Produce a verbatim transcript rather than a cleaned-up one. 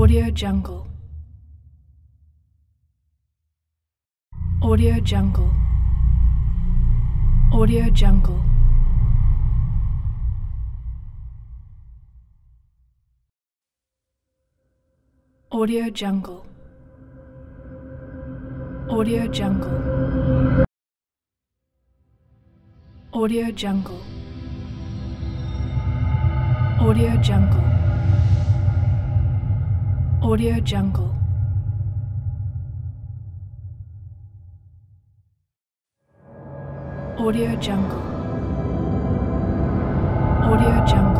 Audio Jungle. Audio Jungle. Audio Jungle. Audio Jungle. Audio Jungle. Audio Jungle. Audio Jungle. Audio Jungle. Audio Jungle. Audio Jungle.